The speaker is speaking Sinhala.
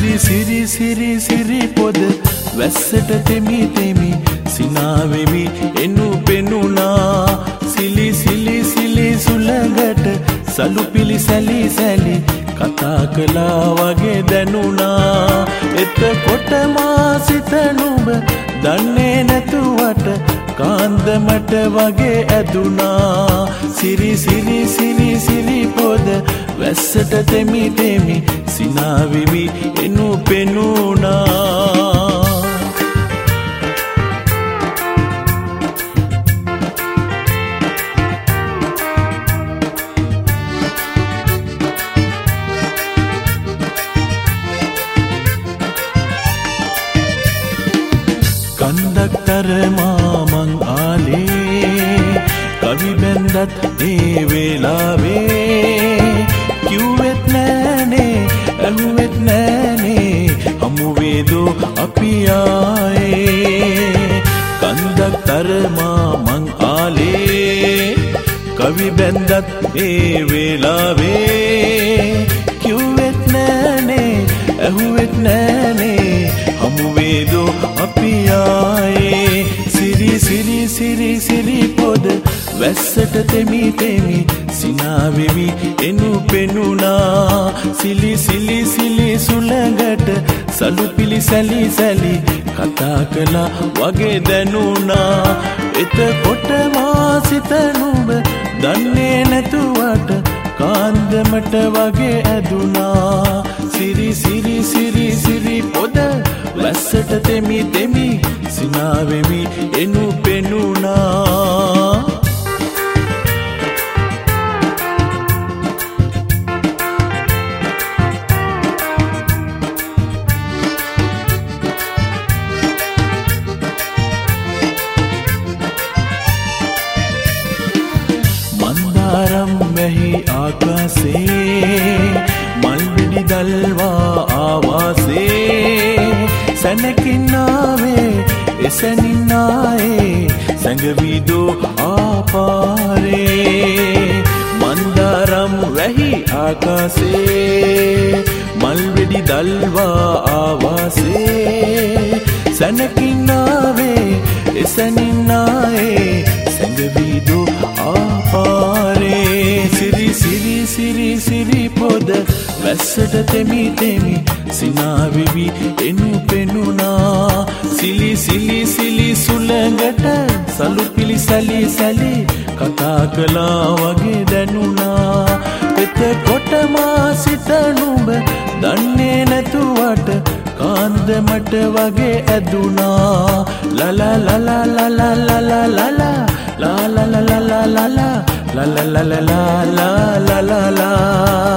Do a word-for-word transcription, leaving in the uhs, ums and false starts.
සිරි සිරි සිරි සිරි පොද වැස්සට තෙමි තෙමි සිනාවෙමි එනු පෙනුනා සිලි සිලි සිලි සුළඟට සලු පිලි සැලි සැලි කතා කළා වගේ දැනුණා එතකොට මා සිත නුඹ දන්නේ නැතුවට කාන්දමට වගේ ඇදුනා සිරි සිරි සිරි සිරි පොද වැස්සට තෙමි තෙමි සිනාවෙමි එනු පෙනුණා කන්දක්තර මාමං ආලේ කවි බැන්දත් ඒ වෙලාවේ කිව්වෙත් නෑනේ ඇහුවෙත් නෑනේ හමු වේදෝ අපි ආයේ කන්දක්තර මාමං ආලේ කවි බැන්දත් ඒ වෙලාවේ කිව්වෙත් නෑනේ ඇහුවෙත් නෑනේ හමු වේදෝ අපි ආයේ සිරි සිරි සිරි සිරි පොද වැස්සට තෙමි තෙමි සිනාවෙමි එනු පෙනුණා සිලි සිලි සිලි සුළඟට සලු පිලි සැලි සැලි කතා කළා වගේ දැනුණා එතකොට මා සිත නුඹ දන්නේ නැතුවට කාන්දමට වගේ ඇදුනා සිරි සිරි සිරි සිරි පොද වැස්සට තෙමි තෙමි සිනාවෙමි එනු පෙනුණා මන්දාරම් මෙහි ආකාසේ මල් විඩි දල්වා ආවාසේ සැනකින්නාවේ එසැනින්නායේ සැඟවිදෝ ආපාරේ මන්දාරම් වැහි ආකාසේ මල් වෙඩි දල්වා ආවාසේ සැනකින්නාවේ එසැනින්නායේ සැඟවිදෝ ආපාරේ සිරි සිරි සිරි සිරි පොද වැස්සට තෙමි තෙමි සිනාවෙමි එනු පෙනුණා සිලි සිලි සිලි සුළඟට සලු පිලි සැලි සැලි කතා කළා වගේ දැනුණා එතකොට මා සිත නුඹ දන්නේ නැතුවට කාන්දමට වගේ ඇදුනා ලලා ලලා ලලා ලලා ලලා ලා ලා ලා ලා ලා ලා ලා ලා ලා ලා ලා ලා ලා